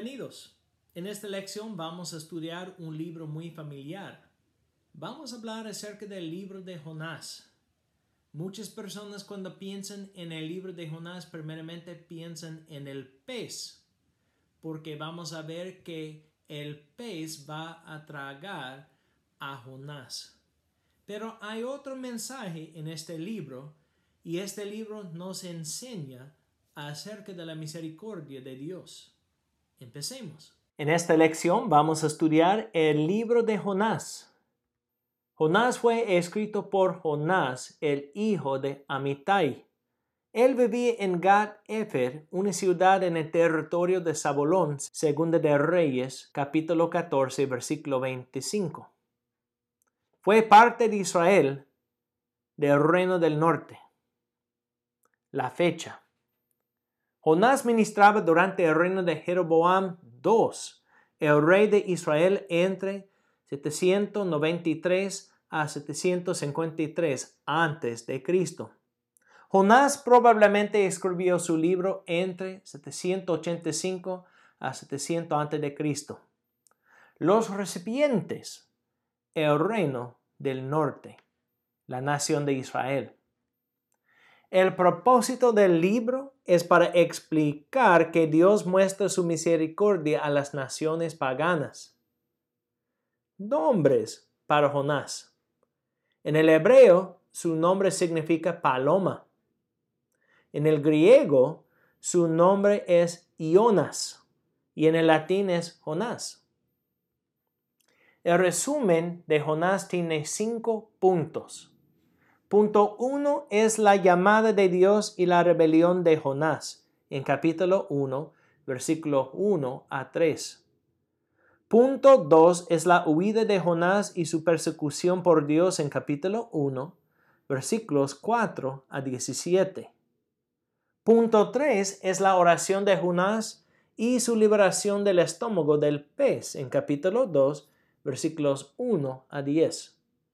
Bienvenidos. En esta lección vamos a estudiar un libro muy familiar. Vamos a hablar acerca del libro de Jonás. Muchas personas cuando piensan en el libro de Jonás primeramente piensan en el pez, porque vamos a ver que el pez va a tragar a Jonás. Pero hay otro mensaje en este libro y este libro nos enseña acerca de la misericordia de Dios. Empecemos. En esta lección vamos a estudiar el libro de Jonás. Jonás fue escrito por Jonás, el hijo de Amittai. Él vivía en Gat-Hefer, una ciudad en el territorio de Zabulón, Segunda de Reyes, capítulo 14, versículo 25. Fue parte de Israel, del reino del norte. La fecha. Jonás ministraba durante el reino de Jeroboam II, el rey de Israel, entre 793 a 753 antes de Cristo. Jonás probablemente escribió su libro entre 785 a 700 antes de Cristo. Los recipientes, el reino del norte, la nación de Israel. El propósito del libro es para explicar que Dios muestra su misericordia a las naciones paganas. Nombres para Jonás. En el hebreo, su nombre significa paloma. En el griego, su nombre es Ionas y en el latín es Jonás. El resumen de Jonás tiene 5 puntos. Punto 1 es la llamada de Dios y la rebelión de Jonás, en capítulo 1, versículo 1 a 3. Punto 2 es la huida de Jonás y su persecución por Dios en capítulo 1, versículos 4 a 17. Punto 3 es la oración de Jonás y su liberación del estómago del pez en capítulo 2, versículos 1 a 10.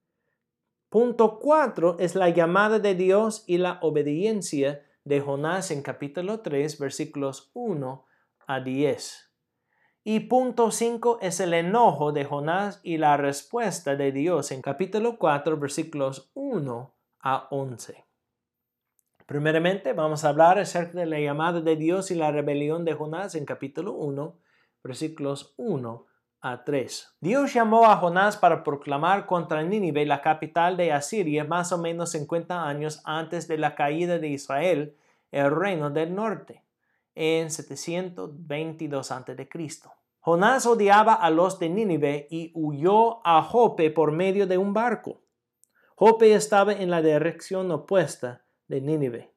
Punto 4 es la llamada de Dios y la obediencia de Jonás en capítulo 3, versículos 1 a 10. Y punto 5 es el enojo de Jonás y la respuesta de Dios en capítulo 4, versículos 1 a 11. Primeramente vamos a hablar acerca de la llamada de Dios y la rebelión de Jonás en capítulo 1, versículos 1 a 3. Dios llamó a Jonás para proclamar contra Nínive, la capital de Asiria, más o menos 50 años antes de la caída de Israel, el reino del norte, en 722 a.C. Jonás odiaba a los de Nínive y huyó a Jope por medio de un barco. Jope estaba en la dirección opuesta de Nínive.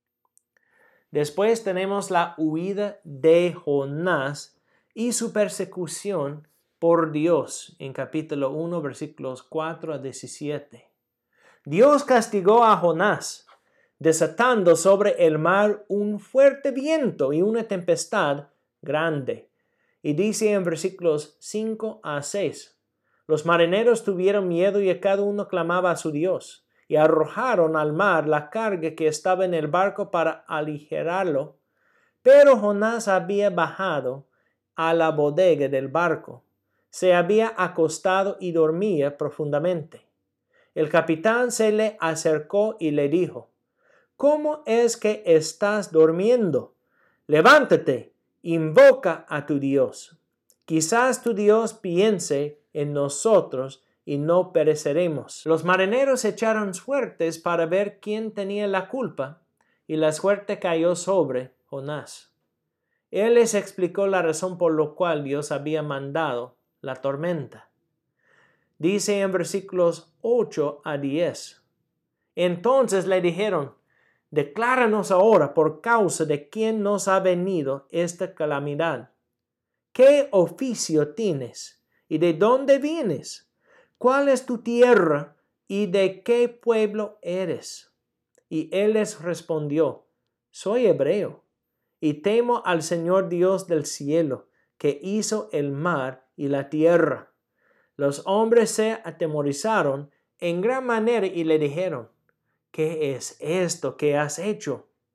Después tenemos la huida de Jonás y su persecución por Dios en capítulo 1, versículos 4 a 17. Dios castigó a Jonás, desatando sobre el mar un fuerte viento y una tempestad grande. Y dice en versículos 5 a 6, los marineros tuvieron miedo y cada uno clamaba a su Dios, y arrojaron al mar la carga que estaba en el barco para aligerarlo. Pero Jonás había bajado a la bodega del barco. Se había acostado y dormía profundamente. El capitán se le acercó y le dijo, ¿cómo es que estás durmiendo? Levántate, invoca a tu Dios. Quizás tu Dios piense en nosotros y no pereceremos. Los marineros echaron suertes para ver quién tenía la culpa, y la suerte cayó sobre Jonás. Él les explicó la razón por la cual Dios había mandado la tormenta. Dice en versículos 8 a 10. Entonces le dijeron, decláranos ahora por causa de quién nos ha venido esta calamidad. ¿Qué oficio tienes? ¿Y de dónde vienes? ¿Cuál es tu tierra? ¿Y de qué pueblo eres? Y él les respondió, soy hebreo, y temo al Señor Dios del cielo, que hizo el mar y la tierra. Los hombres se atemorizaron en gran manera y le dijeron, ¿qué es esto que has hecho?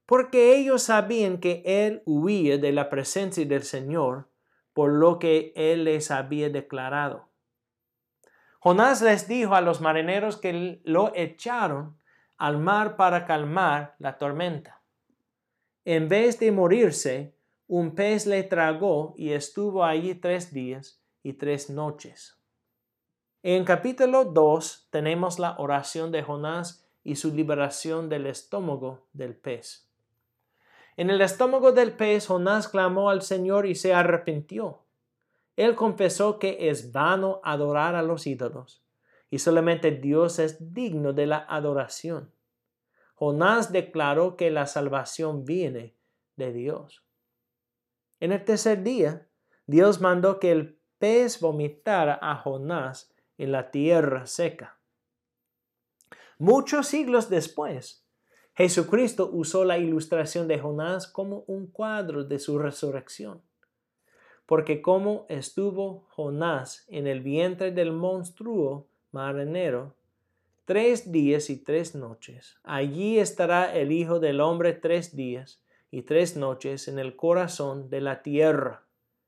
porque ellos sabían que él huía de la presencia del Señor por lo que él les había declarado. Jonás les dijo a los marineros que lo echaron al mar para calmar la tormenta. En vez de morirse, un pez le tragó y estuvo allí 3 días y 3 noches. En capítulo 2 tenemos la oración de Jonás y su liberación del estómago del pez. En el estómago del pez, Jonás clamó al Señor y se arrepintió. Él confesó que es vano adorar a los ídolos y solamente Dios es digno de la adoración. Jonás declaró que la salvación viene de Dios. En el tercer día, Dios mandó que el pez vomitara a Jonás en la tierra seca. Muchos siglos después, Jesucristo usó la ilustración de Jonás como un cuadro de su resurrección. Porque como estuvo Jonás en el vientre del monstruo marinero 3 días y 3 noches, allí estará el Hijo del Hombre 3 días y 3 noches en el corazón de la tierra.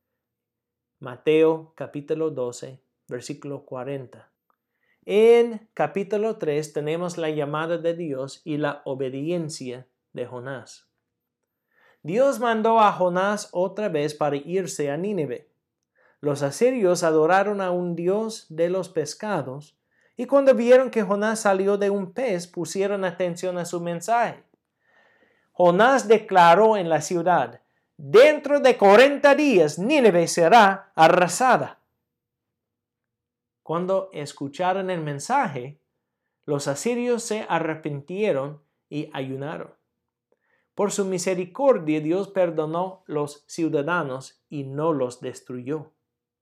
Mateo capítulo 12, versículo 40. En capítulo 3 tenemos la llamada de Dios y la obediencia de Jonás. Dios mandó a Jonás otra vez para irse a Nínive. Los asirios adoraron a un dios de los pescados, y cuando vieron que Jonás salió de un pez, pusieron atención a su mensaje. Jonás declaró en la ciudad: dentro de 40 días Nínive será arrasada. Cuando escucharon el mensaje, los asirios se arrepintieron y ayunaron. Por su misericordia, Dios perdonó los ciudadanos y no los destruyó.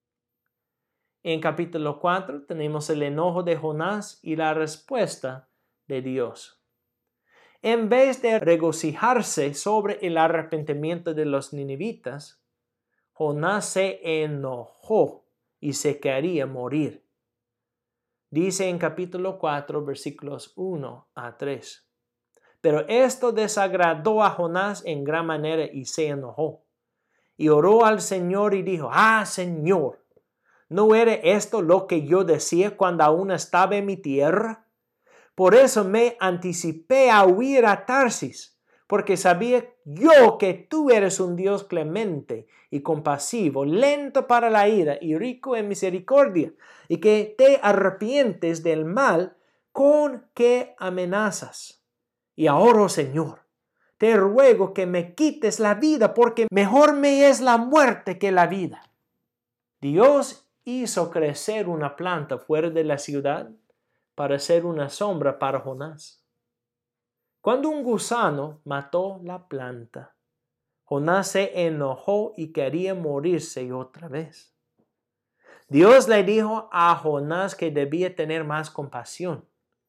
En capítulo 4 tenemos el enojo de Jonás y la respuesta de Dios. En vez de regocijarse sobre el arrepentimiento de los ninivitas, Jonás se enojó y se quería morir. Dice en capítulo 4, versículos 1 a 3. Pero esto desagradó a Jonás en gran manera y se enojó. Y oró al Señor y dijo: Señor, ¿no era esto lo que yo decía cuando aún estaba en mi tierra? Por eso me anticipé a huir a Tarsis, porque sabía yo que tú eres un Dios clemente y compasivo, lento para la ira y rico en misericordia, y que te arrepientes del mal con que amenazas. Y ahora, Señor, te ruego que me quites la vida, porque mejor me es la muerte que la vida. Dios hizo crecer una planta fuera de la ciudad para ser una sombra para Jonás. Cuando un gusano mató la planta, Jonás se enojó y quería morirse otra vez. Dios le dijo a Jonás que debía tener más compasión.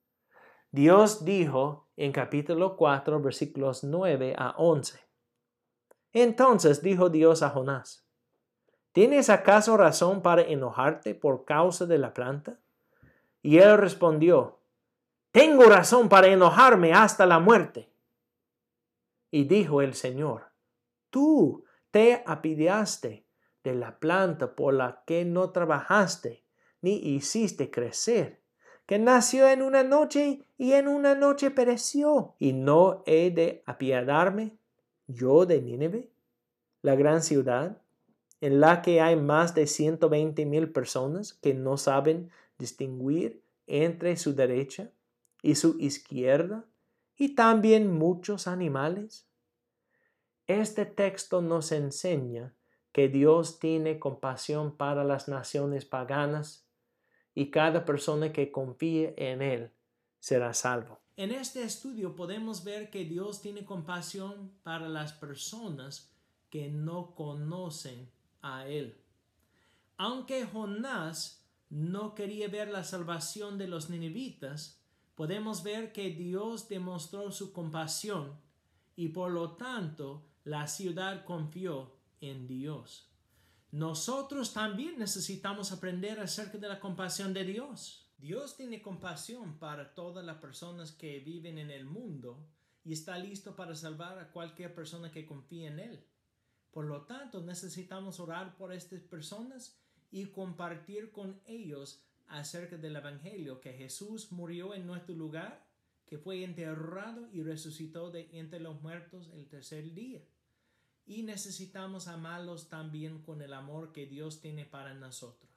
Dios dijo en capítulo 4, versículos 9 a 11. Entonces dijo Dios a Jonás: ¿tienes acaso razón para enojarte por causa de la planta? Y él respondió: tengo razón para enojarme hasta la muerte. Y dijo el Señor: tú te apiadaste de la planta por la que no trabajaste, ni hiciste crecer, que nació en una noche y en una noche pereció. ¿Y no he de apiadarme yo de Nínive, la gran ciudad, en la que hay más de 120,000 personas que no saben distinguir entre su derecha y su izquierda, y también muchos animales? Este texto nos enseña que Dios tiene compasión para las naciones paganas y cada persona que confíe en Él será salvo. En este estudio podemos ver que Dios tiene compasión para las personas que no conocen a Él. Aunque Jonás no quería ver la salvación de los ninivitas, podemos ver que Dios demostró su compasión y por lo tanto la ciudad confió en Dios. Nosotros también necesitamos aprender acerca de la compasión de Dios. Dios tiene compasión para todas las personas que viven en el mundo y está listo para salvar a cualquier persona que confíe en Él. Por lo tanto, necesitamos orar por estas personas y compartir con ellos acerca del Evangelio, que Jesús murió en nuestro lugar, que fue enterrado y resucitó de entre los muertos el tercer día. Y necesitamos amarlos también con el amor que Dios tiene para nosotros.